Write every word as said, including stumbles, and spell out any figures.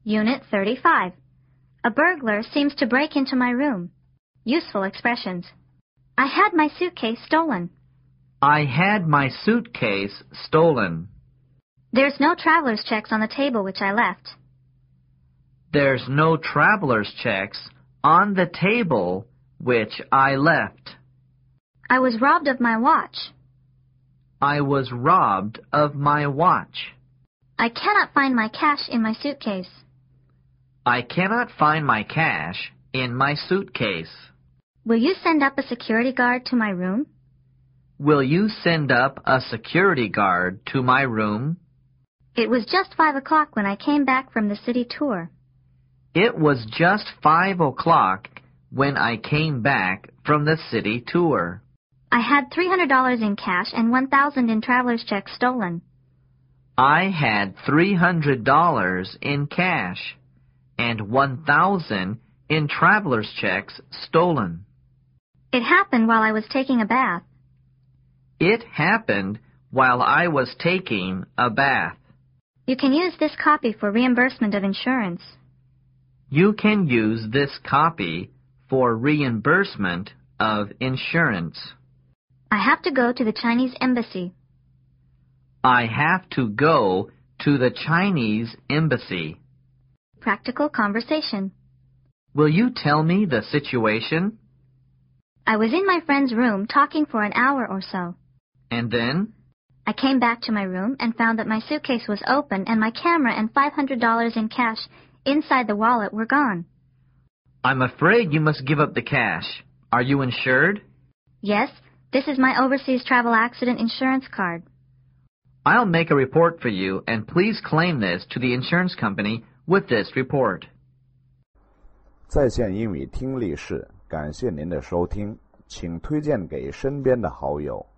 Unit thirty-five. A burglar seems to break into my room. Useful expressions. I had my suitcase stolen. I had my suitcase stolen. There's no traveler's checks on the table which I left. There's no traveler's checks on the table which I left. I was robbed of my watch. I was robbed of my watch. I cannot find my cash in my suitcase. I cannot find my cash in my suitcase. Will you send up a security guard to my room? Will you send up a security guard to my room? It was just five o'clock when I came back from the city tour. It was just five o'clock when I came back from the city tour. I had three hundred dollars in cash and one thousand in traveler's checks stolen. I had three hundred dollars in cash and one thousand in traveler's checks stolen. It happened while I was taking a bath. It happened while I was taking a bath. You can use this copy for reimbursement of insurance. You can use this copy for reimbursement of insurance. I have to go to the Chinese embassy. I have to go to the Chinese embassy. Practical conversation. Will you tell me the situation? I was in my friend's room talking for an hour or so. And then? I came back to my room and found that my suitcase was open and my camera and five hundred dollars in cash inside the wallet were gone. I'm afraid you must give up the cash. Are you insured? Yes, this is my overseas travel accident insurance card. I'll make a report for you, and please claim this to the insurance company with this report. 在线英语听力室，感谢您的收听，请推荐给身边的好友。